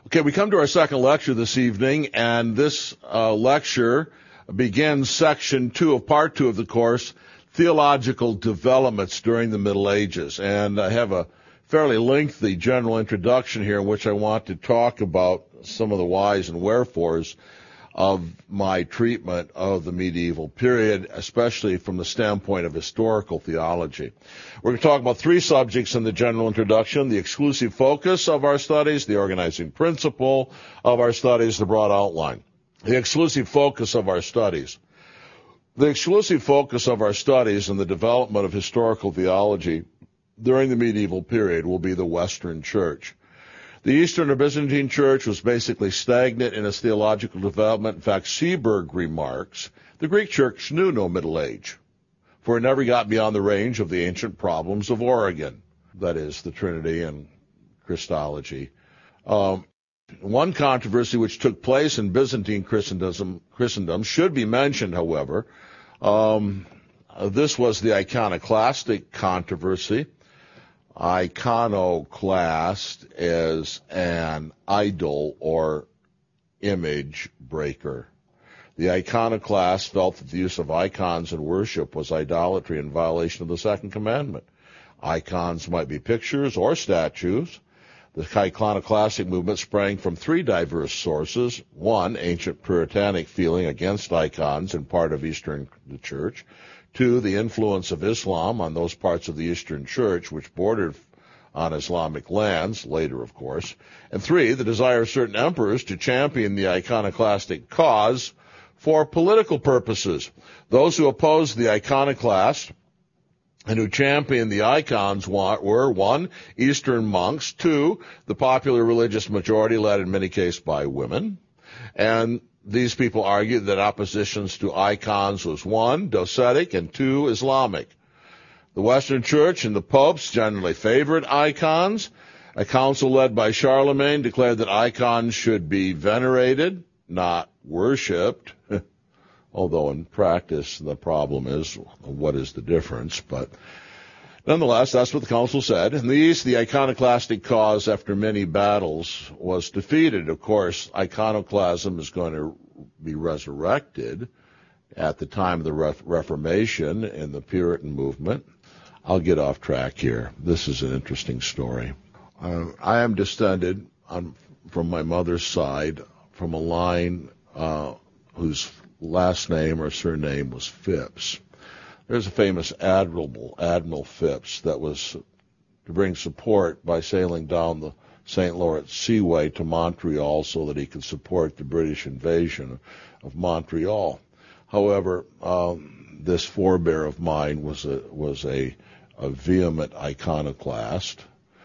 Okay, we come to our second lecture this evening, and this lecture begins section 2 of part 2 of the course, Theological Developments During the Middle Ages. And I have a fairly lengthy general introduction here in which I want to talk about some of the whys and wherefores of my treatment of the medieval period, especially from the standpoint of historical theology. We're going to talk about three subjects in the general introduction: the exclusive focus of our studies, the organizing principle of our studies, the broad outline. The exclusive focus of our studies. The exclusive focus of our studies in the development of historical theology during the medieval period will be the Western Church. The Eastern or Byzantine Church was basically stagnant in its theological development. In fact, Seeberg remarks, the Greek Church knew no Middle Age, for it never got beyond the range of the ancient problems of Origen, that is, the Trinity and Christology. One controversy which took place in Byzantine Christendom should be mentioned, however. This was the iconoclastic controversy. Iconoclast is an idol or image breaker. The iconoclast felt that the use of icons in worship was idolatry in violation of the second commandment. Icons might be pictures or statues. The iconoclastic movement sprang from three diverse sources. One, ancient Puritanic feeling against icons in part of Eastern Church. Two, the influence of Islam on those parts of the Eastern Church which bordered on Islamic lands, later of course. And three, the desire of certain emperors to champion the iconoclastic cause for political purposes. Those who opposed the iconoclast and who championed the icons were, one, Eastern monks, two, the popular religious majority led in many cases by women, and these people argued that oppositions to icons was one, docetic, and two, Islamic. The Western Church and the popes generally favored icons. A council led by Charlemagne declared that icons should be venerated, not worshipped, although in practice the problem is, what is the difference? But nonetheless, that's what the council said. In the East, the iconoclastic cause, after many battles, was defeated. Of course, iconoclasm is going to be resurrected at the time of the Reformation in the Puritan movement. I'll get off track here. This is an interesting story. I am descended from my mother's side from a line whose last name or surname was Phipps. There's a famous Admiral Phipps that was to bring support by sailing down the St. Lawrence Seaway to Montreal so that he could support the British invasion of Montreal. However, this forebear of mine was a vehement iconoclast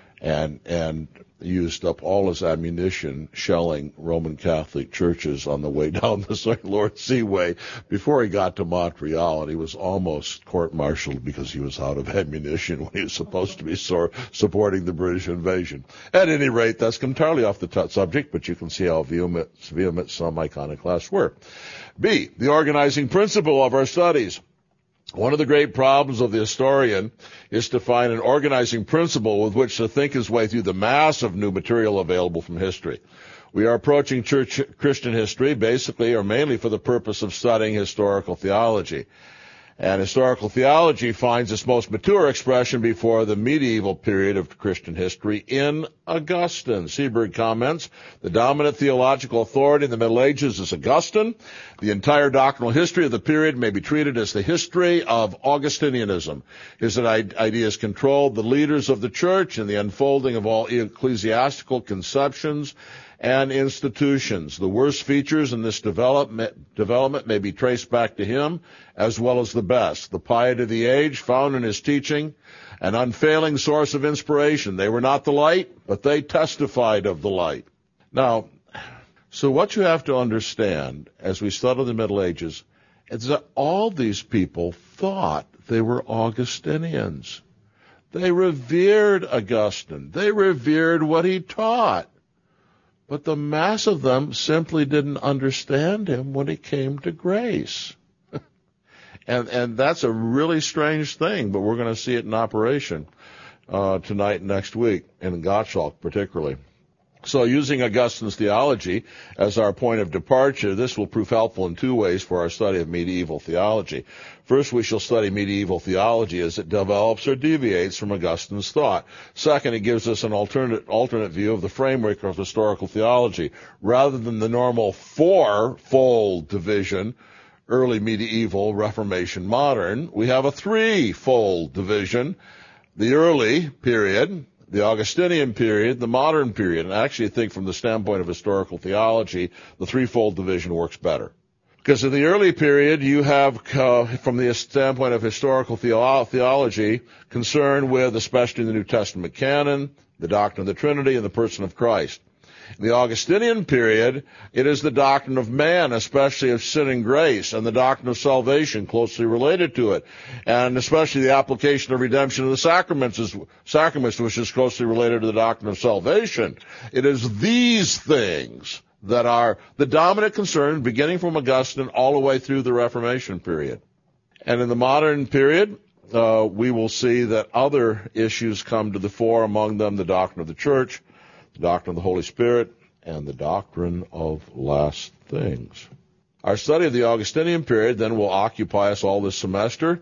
and used up all his ammunition shelling Roman Catholic churches on the way down the St. Lawrence Seaway before he got to Montreal, and he was almost court-martialed because he was out of ammunition when he was supposed to be supporting the British invasion. At any rate, that's entirely off the subject, but you can see how vehement some iconoclasts were. B, the organizing principle of our studies. One of the great problems of the historian is to find an organizing principle with which to think his way through the mass of new material available from history. We are approaching Christian history basically or mainly for the purpose of studying historical theology. And historical theology finds its most mature expression before the medieval period of Christian history in Augustine. Seeberg comments, the dominant theological authority in the Middle Ages is Augustine. The entire doctrinal history of the period may be treated as the history of Augustinianism. His ideas controlled the leaders of the church and the unfolding of all ecclesiastical conceptions and institutions. The worst features in this development may be traced back to him, as well as the best. The piety of the age found in his teaching an unfailing source of inspiration. They were not the light, but they testified of the light. Now, so what you have to understand as we study the Middle Ages is that all these people thought they were Augustinians. They revered Augustine. They revered what he taught. But the mass of them simply didn't understand him when it came to grace. And that's a really strange thing, but we're going to see it in operation tonight and next week, in Gottschalk particularly. So using Augustine's theology as our point of departure, this will prove helpful in two ways for our study of medieval theology. First, we shall study medieval theology as it develops or deviates from Augustine's thought. Second, it gives us an alternate view of the framework of historical theology. Rather than the normal four-fold division, early medieval, Reformation, modern, we have a three-fold division, the early period, the Augustinian period, the modern period. And I actually think from the standpoint of historical theology, the threefold division works better. Because in the early period, you have, from the standpoint of historical theology, concern with, especially the New Testament canon, the doctrine of the Trinity, and the person of Christ. In the Augustinian period, it is the doctrine of man, especially of sin and grace, and the doctrine of salvation closely related to it, and especially the application of redemption of the sacraments, which is closely related to the doctrine of salvation. It is these things that are the dominant concern, beginning from Augustine all the way through the Reformation period. And in the modern period, we will see that other issues come to the fore, among them the doctrine of the church, the doctrine of the Holy Spirit, and the doctrine of last things. Our study of the Augustinian period then will occupy us all this semester.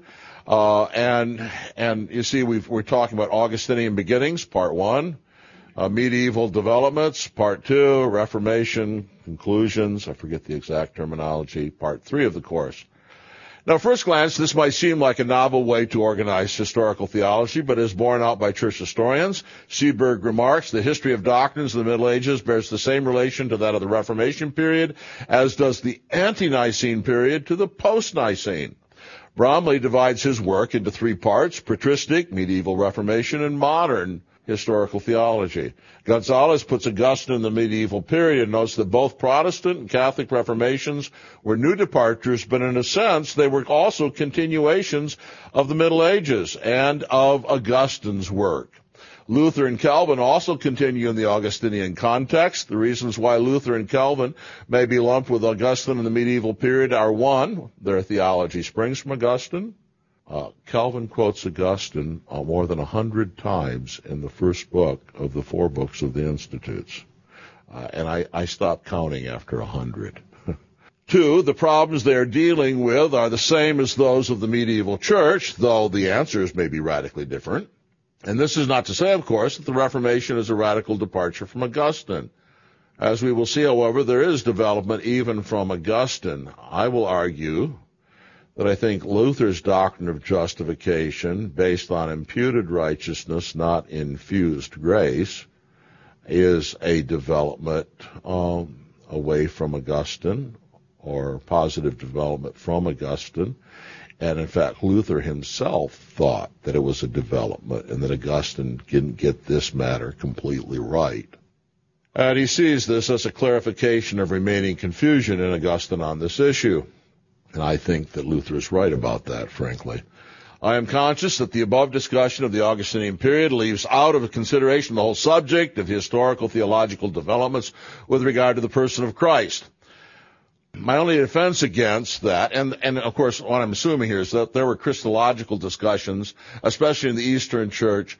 And you see, we're talking about Augustinian beginnings, part 1, medieval developments, part 2, Reformation, conclusions, I forget the exact terminology, part 3 of the course. Now, at first glance, this might seem like a novel way to organize historical theology, but is borne out by church historians. Seeberg remarks, the history of doctrines in the Middle Ages bears the same relation to that of the Reformation period as does the ante-Nicene period to the post-Nicene. Bromley divides his work into 3 parts, patristic, medieval Reformation, and modern historical theology. Gonzalez puts Augustine in the medieval period and notes that both Protestant and Catholic Reformations were new departures, but in a sense they were also continuations of the Middle Ages and of Augustine's work. Luther and Calvin also continue in the Augustinian context. The reasons why Luther and Calvin may be lumped with Augustine in the medieval period are, 1, their theology springs from Augustine. Calvin quotes Augustine more than 100 times in the first book of the 4 books of the Institutes. And I stopped counting after 100. 2, the problems they are dealing with are the same as those of the medieval church, though the answers may be radically different. And this is not to say, of course, that the Reformation is a radical departure from Augustine. As we will see, however, there is development even from Augustine. I will argue that I think Luther's doctrine of justification, based on imputed righteousness, not infused grace, is a development away from Augustine, or positive development from Augustine. And in fact, Luther himself thought that it was a development and that Augustine didn't get this matter completely right. And he sees this as a clarification of remaining confusion in Augustine on this issue. And I think that Luther is right about that, frankly. I am conscious that the above discussion of the Augustinian period leaves out of consideration the whole subject of historical theological developments with regard to the person of Christ. My only defense against that, and of course what I'm assuming here is that there were Christological discussions, especially in the Eastern Church,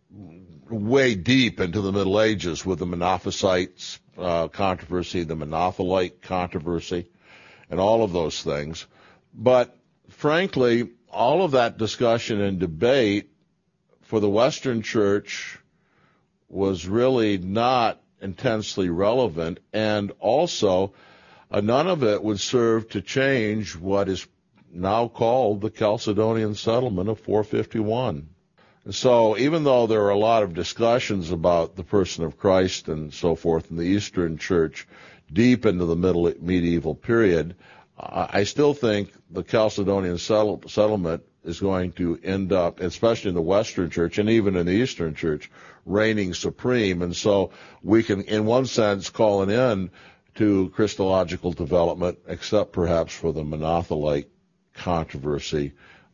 way deep into the Middle Ages with the Monophysites controversy, the Monothelite controversy, and all of those things. But frankly, all of that discussion and debate for the Western Church was really not intensely relevant, and also none of it would serve to change what is now called the Chalcedonian Settlement of 451. And so even though there are a lot of discussions about the person of Christ and so forth in the Eastern Church deep into the medieval period, I still think the Chalcedonian settlement is going to end up, especially in the Western Church and even in the Eastern Church, reigning supreme. And so we can, in one sense, call an end to Christological development, except perhaps for the Monothelite controversy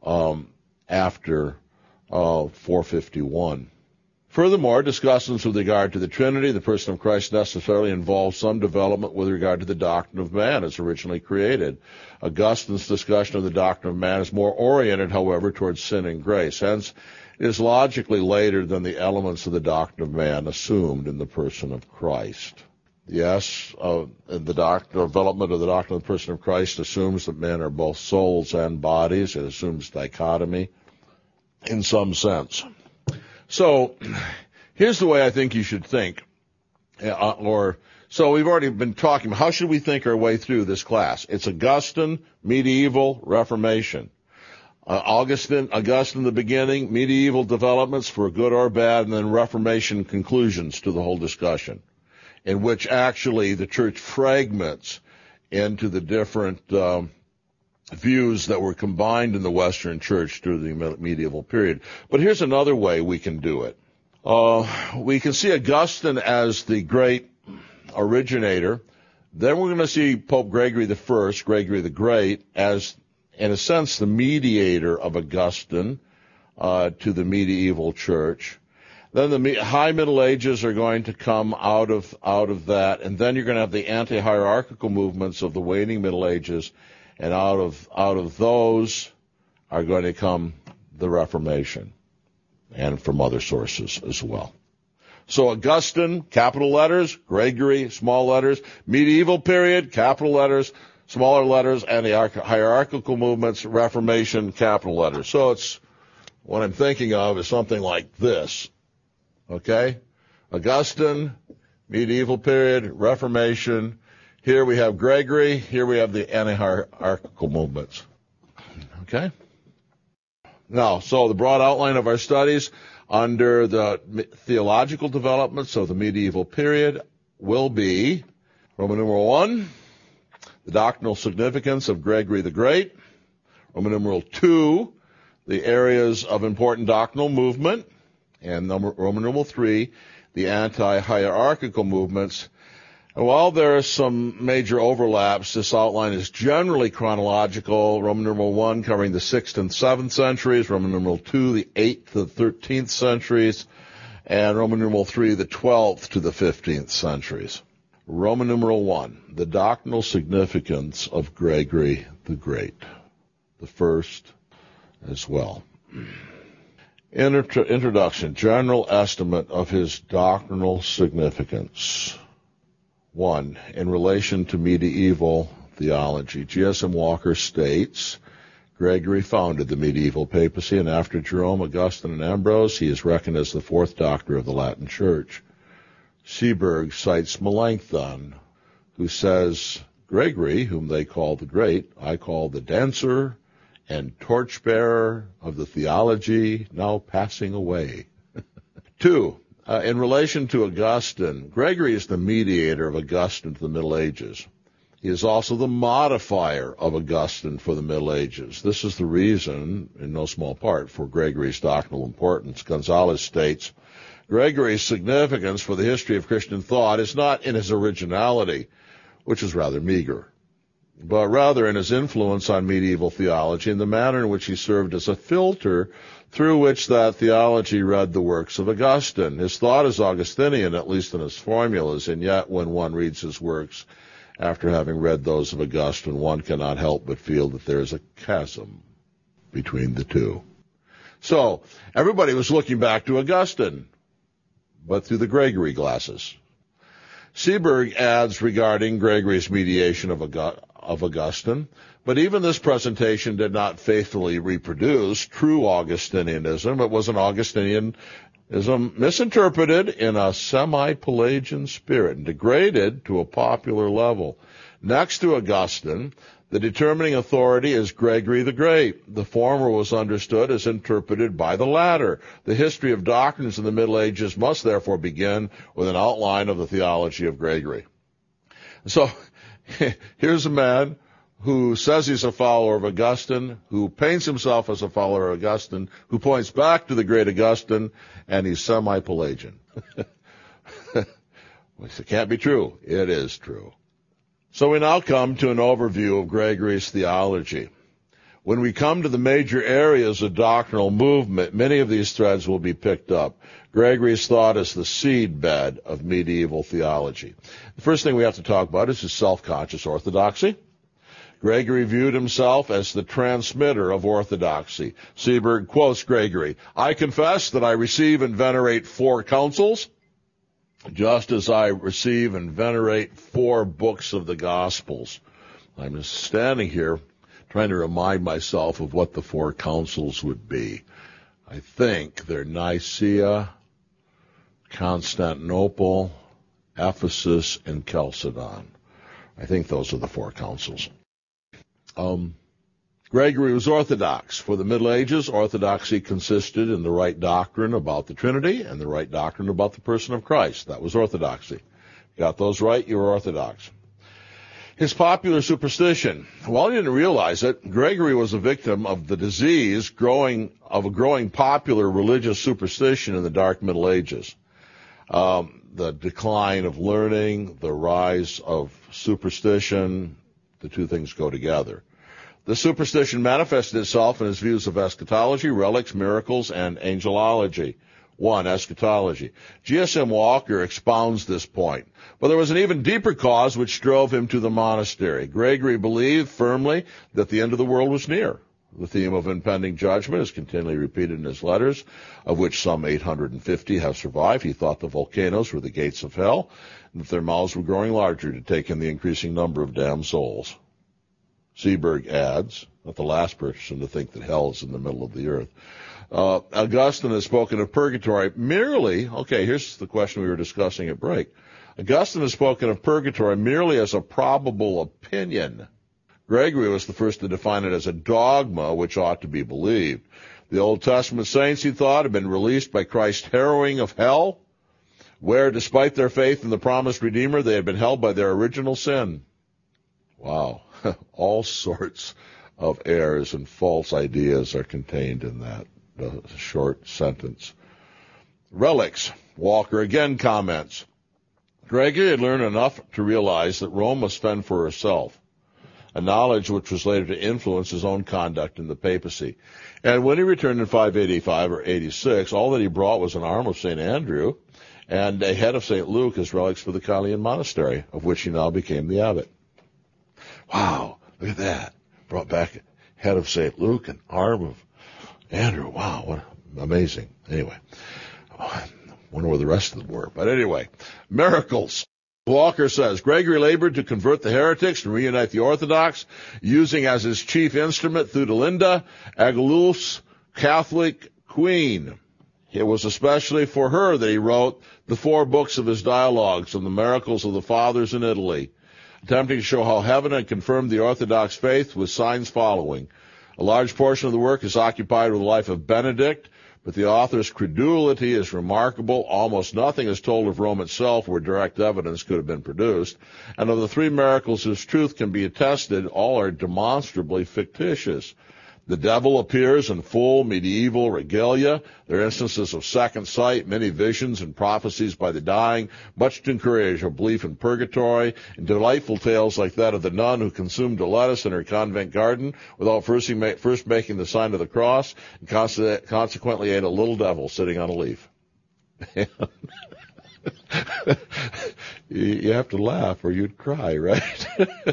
after 451. Furthermore, discussions with regard to the Trinity, the person of Christ, necessarily involve some development with regard to the doctrine of man as originally created. Augustine's discussion of the doctrine of man is more oriented, however, towards sin and grace. Hence, It is logically later than the elements of the doctrine of man assumed in the person of Christ. Yes, the development of the doctrine of the person of Christ assumes that men are both souls and bodies. It assumes dichotomy in some sense. So here's the way I think you should think. So we've already been talking about how should we think our way through this class. It's Augustine, medieval, Reformation. Augustine, the beginning, medieval developments for good or bad, and then Reformation conclusions to the whole discussion, in which actually the church fragments into the different views that were combined in the Western church through the medieval period. But here's another way we can do it. We can see Augustine as the great originator. Then we're going to see Pope Gregory I, Gregory the Great, as, in a sense, the mediator of Augustine to the medieval church. Then the high Middle Ages are going to come out of that, and then you're going to have the anti-hierarchical movements of the waning Middle Ages, and out of those are going to come the Reformation, and from other sources as well. So Augustine, capital letters, Gregory, small letters, medieval period, capital letters, smaller letters, and the hierarchical movements, Reformation, capital letters. So it's, what I'm thinking of is something like this. Okay? Augustine, medieval period, Reformation. Here we have Gregory. Here we have the anti-hierarchical movements. Okay? Now, so the broad outline of our studies under the theological developments of the medieval period will be Roman numeral 1, the doctrinal significance of Gregory the Great. Roman numeral 2, the areas of important doctrinal movement. And Roman numeral 3, the anti-hierarchical movements. And while there are some major overlaps, this outline is generally chronological. Roman numeral 1 covering the 6th and 7th centuries, Roman numeral 2 the 8th to the 13th centuries, and Roman numeral 3 the 12th to the 15th centuries. Roman numeral 1, the doctrinal significance of Gregory the Great, the first as well. Introduction, general estimate of his doctrinal significance. 1. In relation to medieval theology, G.S.M. Walker states, Gregory founded the medieval papacy, and after Jerome, Augustine, and Ambrose, he is reckoned as the fourth doctor of the Latin Church. Seeberg cites Melanchthon, who says, Gregory, whom they call the Great, I call the dancer and torchbearer of the theology now passing away. 2. In relation to Augustine, Gregory is the mediator of Augustine to the Middle Ages. He is also the modifier of Augustine for the Middle Ages. This is the reason, in no small part, for Gregory's doctrinal importance. Gonzalez states, Gregory's significance for the history of Christian thought is not in his originality, which is rather meager, but rather in his influence on medieval theology and the manner in which he served as a filter through which that theology read the works of Augustine. His thought is Augustinian, at least in his formulas, and yet when one reads his works after having read those of Augustine, one cannot help but feel that there is a chasm between the two. So, everybody was looking back to Augustine, but through the Gregory glasses. Seeberg adds regarding Gregory's mediation of Augustine, but even this presentation did not faithfully reproduce true Augustinianism. It was an Augustinianism misinterpreted in a semi-Pelagian spirit and degraded to a popular level. Next to Augustine, the determining authority is Gregory the Great. The former was understood as interpreted by the latter. The history of doctrines in the Middle Ages must therefore begin with an outline of the theology of Gregory. So, here's a man who says he's a follower of Augustine, who paints himself as a follower of Augustine, who points back to the great Augustine, and he's semi-Pelagian. It can't be true. It is true. So we now come to an overview of Gregory's theology. When we come to the major areas of doctrinal movement, many of these threads will be picked up. Gregory's thought is the seedbed of medieval theology. The first thing we have to talk about is his self-conscious orthodoxy. Gregory viewed himself as the transmitter of orthodoxy. Seeberg quotes Gregory, "I confess that I receive and venerate 4 councils, just as I receive and venerate 4 books of the Gospels." I'm just standing here trying to remind myself of what the 4 councils would be. I think they're Nicaea, Constantinople, Ephesus, and Chalcedon. I think those are the 4 councils. Gregory was Orthodox. For the Middle Ages, Orthodoxy consisted in the right doctrine about the Trinity and the right doctrine about the person of Christ. That was Orthodoxy. Got those right, you were Orthodox. His popular superstition. While he didn't realize it, Gregory was a victim of the disease of a growing popular religious superstition in the Dark Middle Ages. The decline of learning, the rise of superstition, the two things go together. The superstition manifested itself in his views of eschatology, relics, miracles, and angelology. 1. Eschatology. G.S.M. Walker expounds this point. But there was an even deeper cause which drove him to the monastery. Gregory believed firmly that the end of the world was near. The theme of impending judgment is continually repeated in his letters, of which some 850 have survived. He thought the volcanoes were the gates of hell, and that their mouths were growing larger to take in the increasing number of damned souls. Seeberg adds, not the last person to think that hell is in the middle of the earth. Augustine has spoken of purgatory merely, here's the question we were discussing at break. Augustine has spoken of purgatory merely as a probable opinion. Gregory was the first to define it as a dogma which ought to be believed. The Old Testament saints, he thought, had been released by Christ's harrowing of hell, where, despite their faith in the promised Redeemer, they had been held by their original sin. Wow. All sorts of errors and false ideas are contained in that short sentence. Relics. Walker again comments, Gregory had learned enough to realize that Rome must fend for herself, a knowledge which was later to influence his own conduct in the papacy. And when he returned in 585 or 86, all that he brought was an arm of St. Andrew and a head of St. Luke as relics for the Carlian monastery, of which he now became the abbot. Wow, look at that. Brought back a head of St. Luke, an arm of Andrew. Wow, what amazing. Anyway, I wonder where the rest of them were. But anyway, miracles. Walker says, Gregory labored to convert the heretics and reunite the Orthodox, using as his chief instrument Theodolinda, Agulus' Catholic queen. It was especially for her that he wrote the 4 books of his dialogues on the miracles of the fathers in Italy, attempting to show how heaven had confirmed the Orthodox faith with signs following. A large portion of the work is occupied with the life of Benedict, but the author's credulity is remarkable. Almost nothing is told of Rome itself where direct evidence could have been produced. And of the 3 miracles whose truth can be attested, all are demonstrably fictitious. The devil appears in full medieval regalia. There are instances of second sight, many visions and prophecies by the dying, much to encourage a belief in purgatory, and delightful tales like that of the nun who consumed a lettuce in her convent garden without first making the sign of the cross, and consequently ate a little devil sitting on a leaf. You have to laugh or you'd cry, right?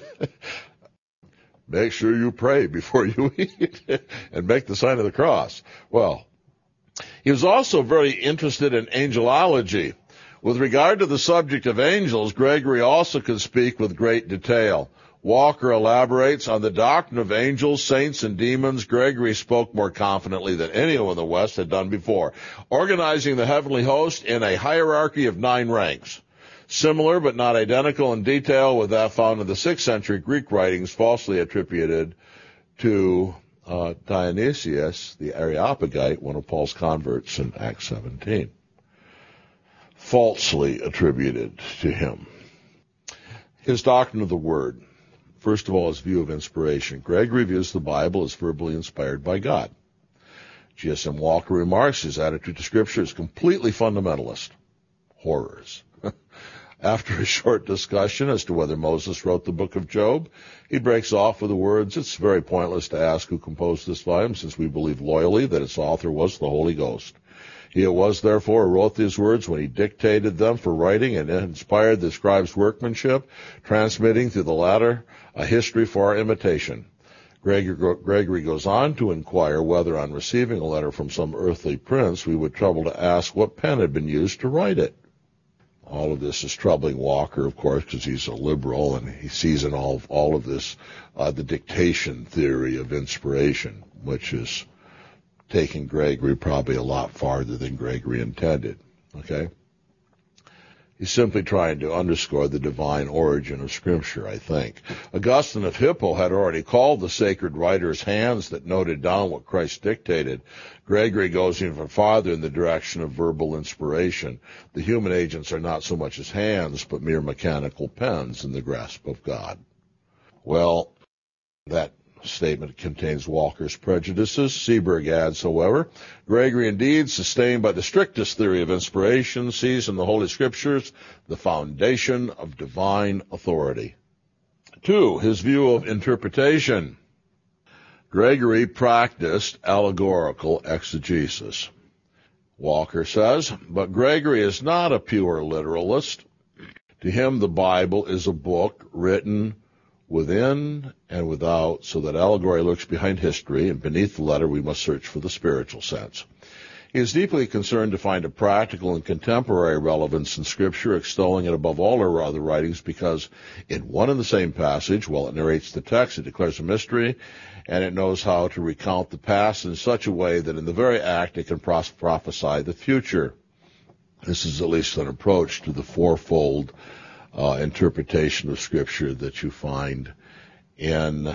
Make sure you pray before you eat and make the sign of the cross. Well, he was also very interested in angelology. With regard to the subject of angels, Gregory also could speak with great detail. Walker elaborates on the doctrine of angels, saints, and demons. Gregory spoke more confidently than anyone in the West had done before, organizing the heavenly host in a hierarchy of 9 ranks. Similar but not identical in detail with that found in the 6th century Greek writings falsely attributed to Dionysius, the Areopagite, one of Paul's converts in Acts 17. Falsely attributed to him. His doctrine of the Word. First of all, his view of inspiration. Gregory views the Bible as verbally inspired by God. G.S.M. Walker remarks his attitude to Scripture is completely fundamentalist. Horrors. After a short discussion as to whether Moses wrote the book of Job, he breaks off with the words, it's very pointless to ask who composed this volume since we believe loyally that its author was the Holy Ghost. He it was, therefore, who wrote these words when he dictated them for writing and inspired the scribe's workmanship, transmitting to the latter a history for our imitation. Gregory goes on to inquire whether, on receiving a letter from some earthly prince, we would trouble to ask what pen had been used to write it. All of this is troubling Walker, of course, because he's a liberal, and he sees in all of this the dictation theory of inspiration, which is taking Gregory probably a lot farther than Gregory intended. Okay? He's simply trying to underscore the divine origin of Scripture, I think. Augustine of Hippo had already called the sacred writers hands that noted down what Christ dictated. Gregory goes even farther in the direction of verbal inspiration. The human agents are not so much as hands, but mere mechanical pens in the grasp of God. Well, that statement contains Walker's prejudices. Seeberg adds, however, Gregory indeed, sustained by the strictest theory of inspiration, sees in the Holy Scriptures the foundation of divine authority. 2. His view of interpretation. Gregory practiced allegorical exegesis. Walker says, but Gregory is not a pure literalist. To him, the Bible is a book written within and without, so that allegory lurks behind history, and beneath the letter we must search for the spiritual sense. He is deeply concerned to find a practical and contemporary relevance in Scripture, extolling it above all our other writings, because in one and the same passage, while it narrates the text, it declares a mystery, and it knows how to recount the past in such a way that in the very act it can prophesy the future. This is at least an approach to the fourfold interpretation of Scripture that you find in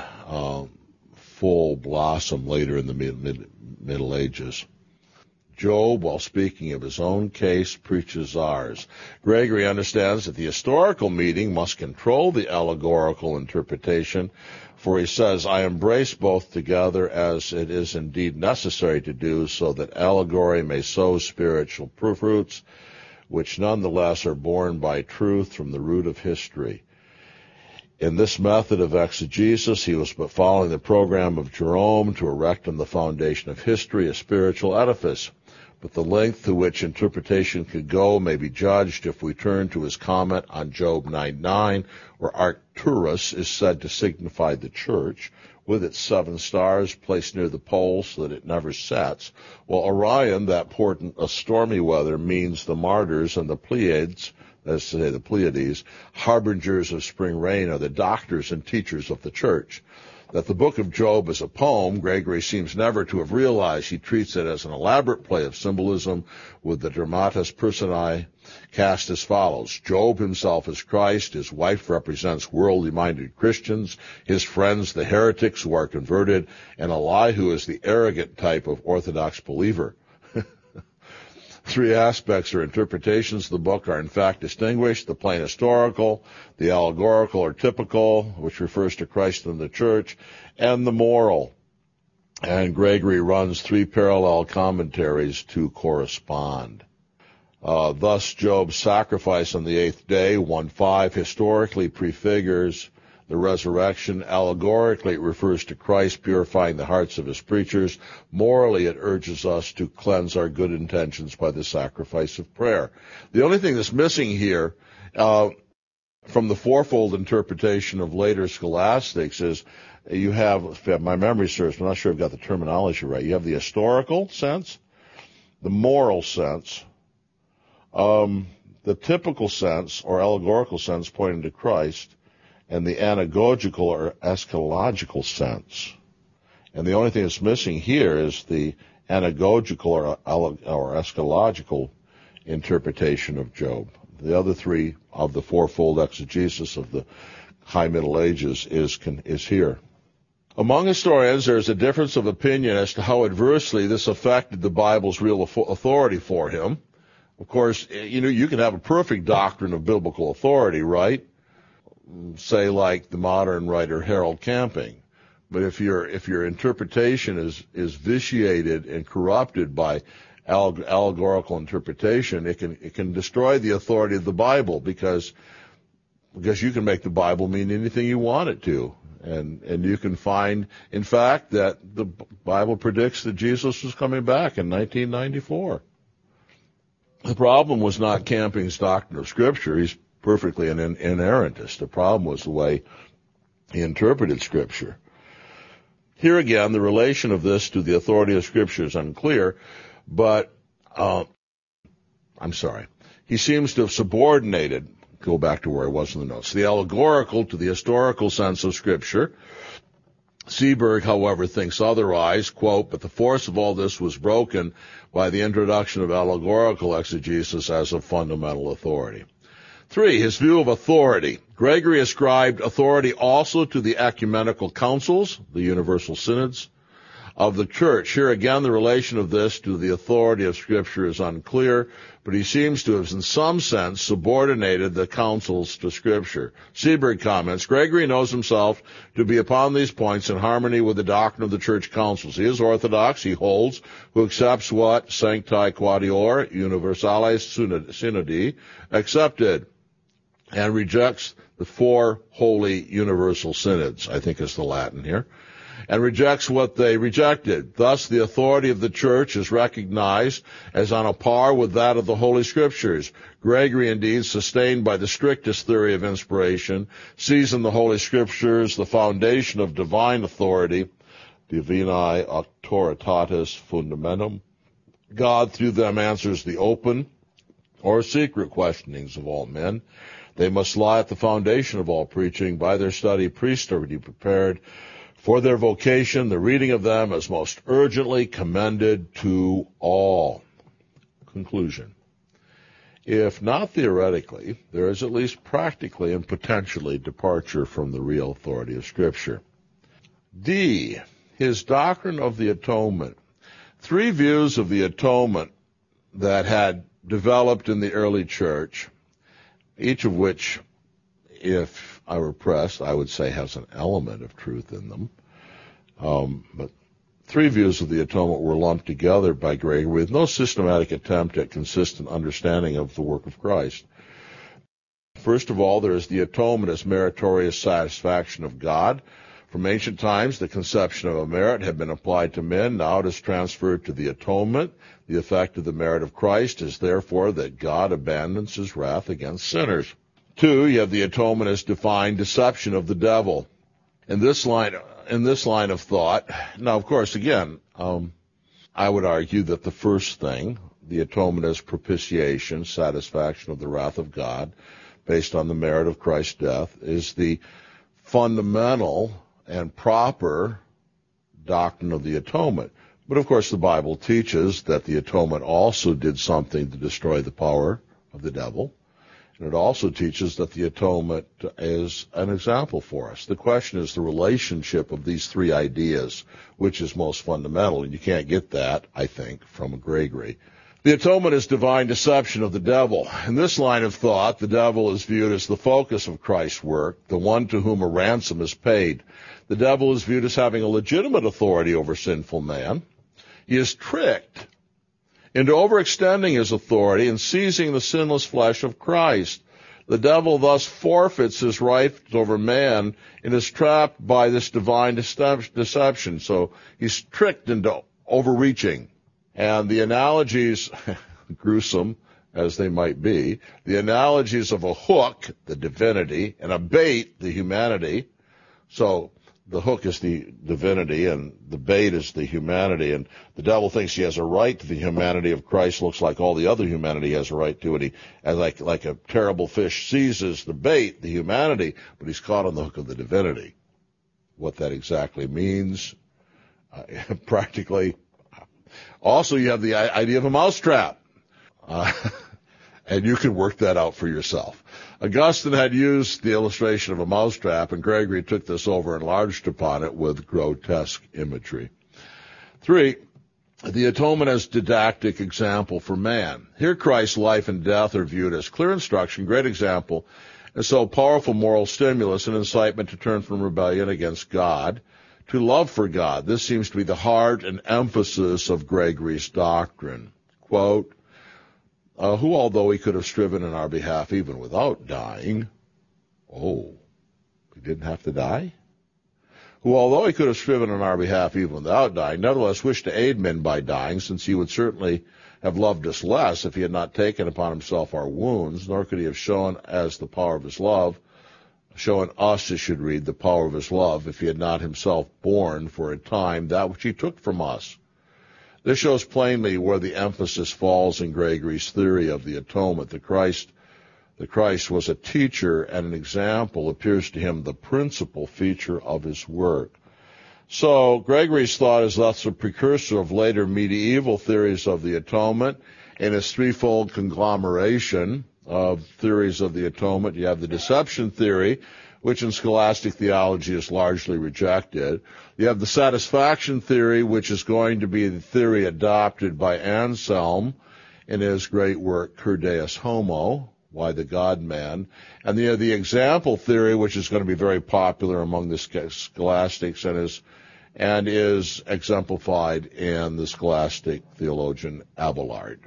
full blossom later in the Middle Ages. Job, while speaking of his own case, preaches ours. Gregory understands that the historical meaning must control the allegorical interpretation, for he says, I embrace both together as it is indeed necessary to do, so that allegory may sow spiritual fruits, which nonetheless are born by truth from the root of history. In this method of exegesis, he was but following the program of Jerome to erect on the foundation of history a spiritual edifice. But the length to which interpretation could go may be judged if we turn to his comment on Job 9:9, where Arcturus is said to signify the church, with its 7 stars placed near the pole so that it never sets, while Orion, that portent of stormy weather, means the martyrs, and the Pleiades, that is to say the Pleiades, harbingers of spring rain, are the doctors and teachers of the church. That the book of Job is a poem, Gregory seems never to have realized. He treats it as an elaborate play of symbolism, with the dramatis personae cast as follows. Job himself is Christ, his wife represents worldly-minded Christians, his friends the heretics who are converted, and Elihu is the arrogant type of Orthodox believer. 3 aspects or interpretations of the book are in fact distinguished: the plain historical, the allegorical or typical, which refers to Christ and the church, and the moral. And Gregory runs 3 parallel commentaries to correspond. Thus, Job's sacrifice on the 8th day, 1:5, historically prefigures the resurrection. Allegorically, it refers to Christ purifying the hearts of his preachers. Morally, it urges us to cleanse our good intentions by the sacrifice of prayer. The only thing that's missing here from the fourfold interpretation of later scholastics is you have, if my memory serves, I'm not sure I've got the terminology right, you have the historical sense, the moral sense, the typical sense or allegorical sense pointing to Christ, and the anagogical or eschatological sense. And the only thing that's missing here is the anagogical or eschatological interpretation of Job. The other 3 of the fourfold exegesis of the High Middle Ages is here. Among historians, there is a difference of opinion as to how adversely this affected the Bible's real authority for him. Of course, you can have a perfect doctrine of biblical authority, right? Say like the modern writer Harold Camping. But if your interpretation is vitiated and corrupted by allegorical interpretation, it can destroy the authority of the Bible because you can make the Bible mean anything you want it to. And you can find, in fact, that the Bible predicts that Jesus was coming back in 1994. The problem was not Camping's doctrine of Scripture. He's perfectly an inerrantist. The problem was the way he interpreted Scripture. Here again, the relation of this to the authority of Scripture is unclear, but he seems to have subordinated, go back to where I was in the notes, the allegorical to the historical sense of Scripture. Seeberg, however, thinks otherwise, quote, but the force of all this was broken by the introduction of allegorical exegesis as a fundamental authority. 3, his view of authority. Gregory ascribed authority also to the ecumenical councils, the universal synods, of the church. Here again, the relation of this to the authority of Scripture is unclear, but he seems to have in some sense subordinated the councils to Scripture. Seeberg comments, Gregory knows himself to be upon these points in harmony with the doctrine of the church councils. He is orthodox, he holds, who accepts what Sancti Quaedior Universalis Synodi accepted, and rejects the 4 holy universal synods, I think is the Latin here, and rejects what they rejected. Thus, the authority of the church is recognized as on a par with that of the Holy Scriptures. Gregory, indeed, sustained by the strictest theory of inspiration, sees in the Holy Scriptures the foundation of divine authority, divinae auctoritatis fundamentum. God, through them, answers the open or secret questionings of all men. They must lie at the foundation of all preaching. By their study, priests are to be prepared for their vocation. The reading of them is most urgently commended to all. Conclusion. If not theoretically, there is at least practically and potentially departure from the real authority of Scripture. D, his doctrine of the atonement. 3 views of the atonement that had developed in the early church, each of which, if I were pressed, I would say has an element of truth in them. But 3 views of the atonement were lumped together by Gregory with no systematic attempt at consistent understanding of the work of Christ. First of all, there is the atonement as meritorious satisfaction of God. From ancient times, the conception of a merit had been applied to men. Now it is transferred to the atonement. The effect of the merit of Christ is therefore that God abandons his wrath against sinners. 2, you have the atonement as divine deception of the devil. In this line of thought, now of course, again, I would argue that the first thing, the atonement as propitiation, satisfaction of the wrath of God, based on the merit of Christ's death, is the fundamental and proper doctrine of the atonement. But of course, the Bible teaches that the atonement also did something to destroy the power of the devil. And it also teaches that the atonement is an example for us. The question is the relationship of these 3 ideas, which is most fundamental, and you can't get that, I think, from Gregory. The atonement is divine deception of the devil. In this line of thought, the devil is viewed as the focus of Christ's work, the one to whom a ransom is paid. The devil is viewed as having a legitimate authority over sinful man. He is tricked into overextending his authority and seizing the sinless flesh of Christ. The devil thus forfeits his rights over man and is trapped by this divine deception. So he's tricked into overreaching. And the analogies, gruesome as they might be, the analogies of a hook, the divinity, and a bait, the humanity. So the hook is the divinity and the bait is the humanity, and the devil thinks he has a right to the humanity of Christ. Looks like all the other humanity has a right to it. He, like a terrible fish, seizes the bait, the humanity, but he's caught on the hook of the divinity. What that exactly means, practically. Also, you have the idea of a mousetrap, and you can work that out for yourself. Augustine had used the illustration of a mousetrap, and Gregory took this over and enlarged upon it with grotesque imagery. 3, the atonement as didactic example for man. Here Christ's life and death are viewed as clear instruction, great example, and so powerful moral stimulus and incitement to turn from rebellion against God to love for God. This seems to be the heart and emphasis of Gregory's doctrine. Quote, who, although he could have striven in our behalf even without dying, he didn't have to die? who, although he could have striven on our behalf even without dying, nevertheless wished to aid men by dying, since he would certainly have loved us less if he had not taken upon himself our wounds, nor could he have shown us, it should read, the power of his love, if he had not himself borne for a time that which he took from us. This shows plainly where the emphasis falls in Gregory's theory of the atonement. The Christ was a teacher and an example, appears to him the principal feature of his work. So Gregory's thought is thus a precursor of later medieval theories of the atonement. In his threefold conglomeration of theories of the atonement, you have the deception theory, which in scholastic theology is largely rejected. You have the satisfaction theory, which is going to be the theory adopted by Anselm in his great work, Cur Deus Homo, Why the God-Man. And you have the example theory, which is going to be very popular among the scholastics and is exemplified in the scholastic theologian Abelard.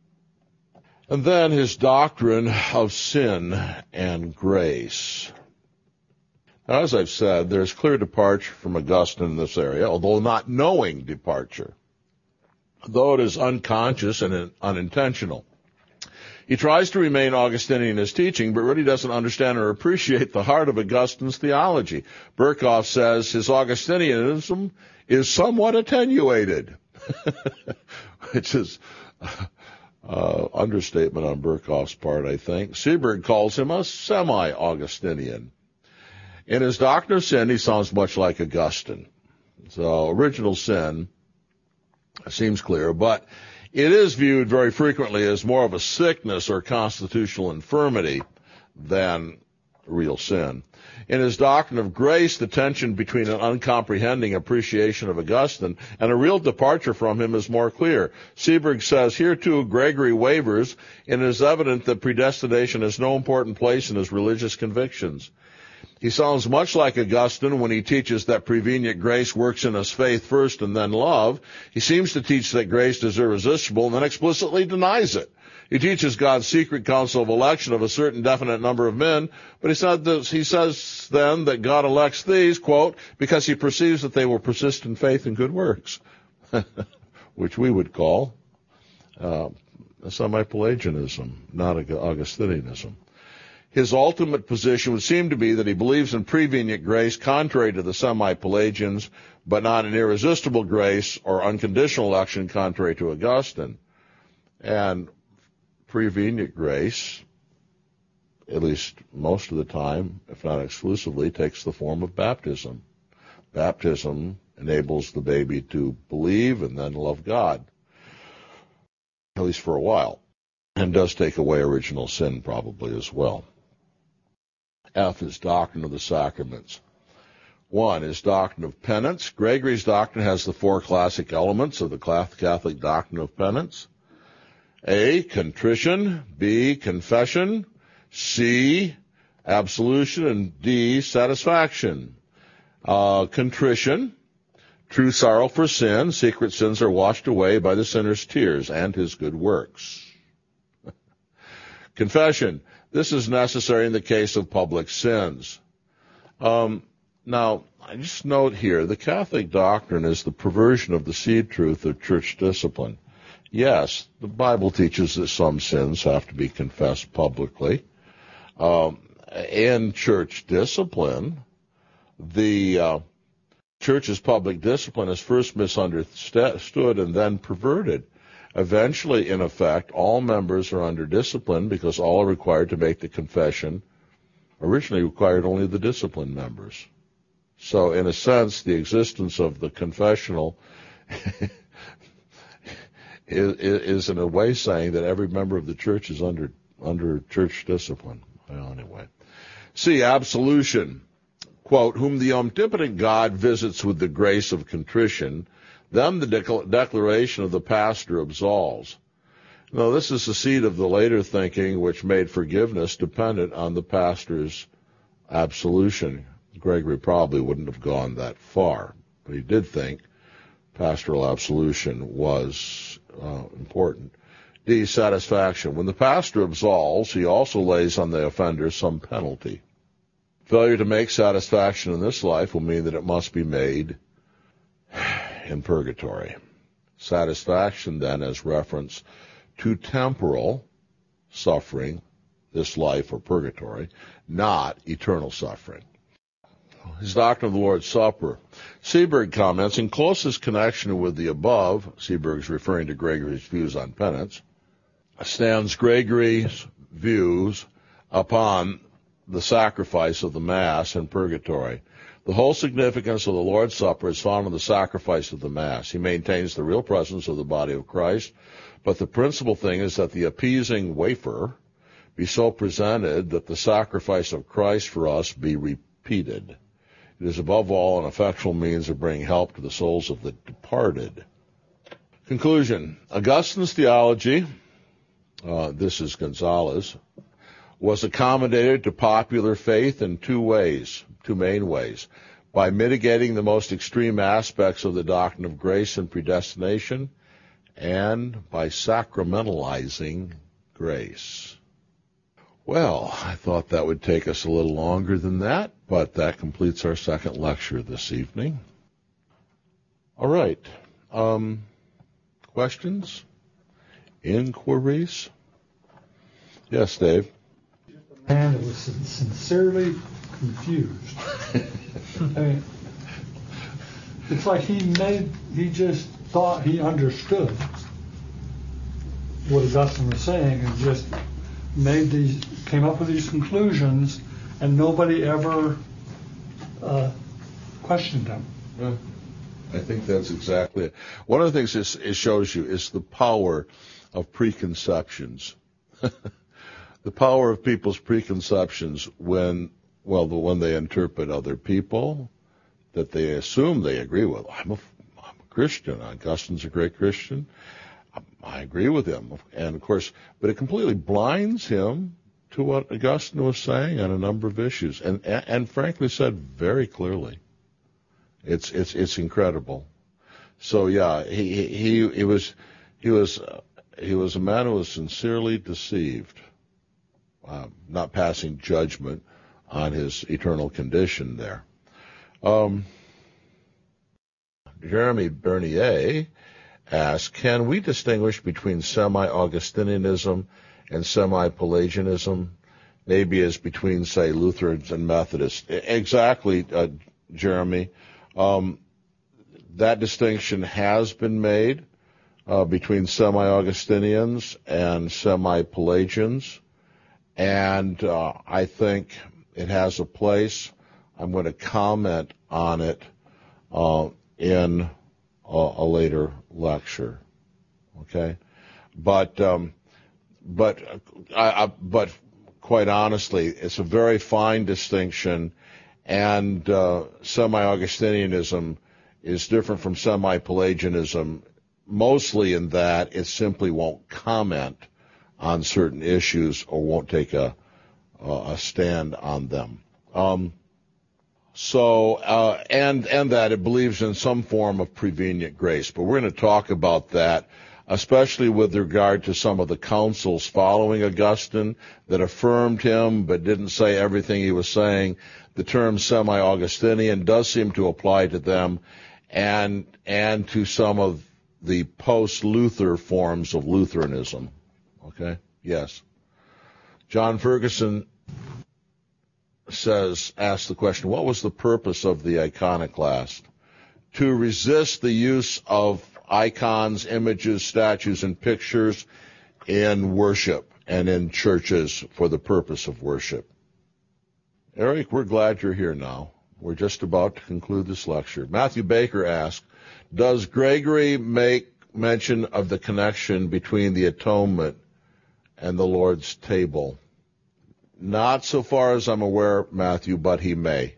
And then his doctrine of sin and grace. Now, as I've said, there's clear departure from Augustine in this area, although not knowing departure, though it is unconscious and unintentional. He tries to remain Augustinian in his teaching, but really doesn't understand or appreciate the heart of Augustine's theology. Berkhoff says his Augustinianism is somewhat attenuated, which is understatement on Berkhoff's part, I think. Seeberg calls him a semi-Augustinian. In his doctrine of sin, he sounds much like Augustine. So original sin seems clear, but it is viewed very frequently as more of a sickness or constitutional infirmity than real sin. In his doctrine of grace, the tension between an uncomprehending appreciation of Augustine and a real departure from him is more clear. Seeberg says, here too Gregory wavers, and it is evident that predestination has no important place in his religious convictions. He sounds much like Augustine when he teaches that prevenient grace works in us faith first and then love. He seems to teach that grace is irresistible and then explicitly denies it. He teaches God's secret counsel of election of a certain definite number of men, but he says then that God elects these, quote, because he perceives that they will persist in faith and good works, which we would call semi-Pelagianism, not Augustinianism. His ultimate position would seem to be that he believes in prevenient grace contrary to the semi-Pelagians, but not in irresistible grace or unconditional election contrary to Augustine. And prevenient grace, at least most of the time, if not exclusively, takes the form of baptism. Baptism enables the baby to believe and then love God, at least for a while, and does take away original sin probably as well. F is doctrine of the sacraments. 1 is doctrine of penance. Gregory's doctrine has the four classic elements of the Catholic doctrine of penance. A, contrition. B, confession. C, absolution. And D, satisfaction. Contrition, true sorrow for sin. Secret sins are washed away by the sinner's tears and his good works. Confession. This is necessary in the case of public sins. Now, I just note here, the Catholic doctrine is the perversion of the seed truth of church discipline. Yes, the Bible teaches that some sins have to be confessed publicly. In church discipline, the church's public discipline is first misunderstood and then perverted. Eventually, in effect, all members are under discipline because all are required to make the confession. Originally required only the disciplined members. So, in a sense, the existence of the confessional is in a way saying that every member of the church is under church discipline. Well, anyway. C, absolution. Quote, whom the omnipotent God visits with the grace of contrition, them the declaration of the pastor absolves. Now, this is the seed of the later thinking which made forgiveness dependent on the pastor's absolution. Gregory probably wouldn't have gone that far, but he did think pastoral absolution was important. D, satisfaction. When the pastor absolves, he also lays on the offender some penalty. Failure to make satisfaction in this life will mean that it must be made in purgatory. Satisfaction, then, is reference to temporal suffering, this life or purgatory, not eternal suffering. His doctrine of the Lord's Supper. Seeberg comments, in closest connection with the above, Seeberg's referring to Gregory's views on penance, stands Gregory's views upon the sacrifice of the Mass in purgatory. The whole significance of the Lord's Supper is found in the sacrifice of the Mass. He maintains the real presence of the body of Christ, but the principal thing is that the appeasing wafer be so presented that the sacrifice of Christ for us be repeated. It is above all an effectual means of bringing help to the souls of the departed. Conclusion. Augustine's theology, this is Gonzalez, was accommodated to popular faith in two main ways. By mitigating the most extreme aspects of the doctrine of grace and predestination, and by sacramentalizing grace. Well, I thought that would take us a little longer than that, but that completes our second lecture this evening. All right. Questions? Inquiries? Yes, Dave? A man that was sincerely confused. I mean, it's like he just thought he understood what Augustine was saying and just came up with these conclusions, and nobody ever questioned them. Yeah, I think that's exactly it. One of the things it shows you is the power of preconceptions. The power of people's preconceptions when they interpret other people that they assume they agree with. I'm a Christian. Augustine's a great Christian. I agree with him. And of course, but it completely blinds him to what Augustine was saying on a number of issues, and frankly said very clearly. It's incredible. So yeah, he was a man who was sincerely deceived, not passing judgment on his eternal condition there. Jeremy Bernier asks, can we distinguish between semi-Augustinianism and semi-Pelagianism, maybe as between, say, Lutherans and Methodists? Exactly, Jeremy. That distinction has been made between semi-Augustinians and semi-Pelagians, and I think it has a place. I'm going to comment on it in a later lecture. Okay, but quite honestly, it's a very fine distinction, and semi-Augustinianism is different from semi-Pelagianism, mostly in that it simply won't comment on certain issues or won't take a stand on them. And that it believes in some form of prevenient grace. But we're going to talk about that, especially with regard to some of the councils following Augustine that affirmed him but didn't say everything he was saying. The term semi-Augustinian does seem to apply to them and to some of the post-Luther forms of Lutheranism. Okay? Yes. John Ferguson asks the question, what was the purpose of the iconoclast? To resist the use of icons, images, statues, and pictures in worship and in churches for the purpose of worship. Eric, we're glad you're here now. We're just about to conclude this lecture. Matthew Baker asks, does Gregory make mention of the connection between the atonement and the Lord's table? Not so far as I'm aware, Matthew, but he may.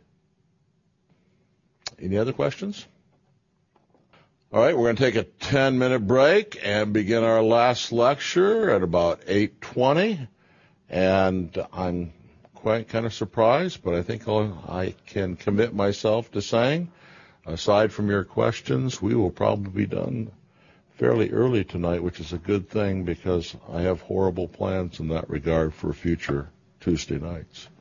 Any other questions? All right, we're going to take a 10-minute break and begin our last lecture at about 8:20. And I'm quite kind of surprised, but I think I can commit myself to saying, aside from your questions, we will probably be done fairly early tonight, which is a good thing because I have horrible plans in that regard for future Tuesday nights.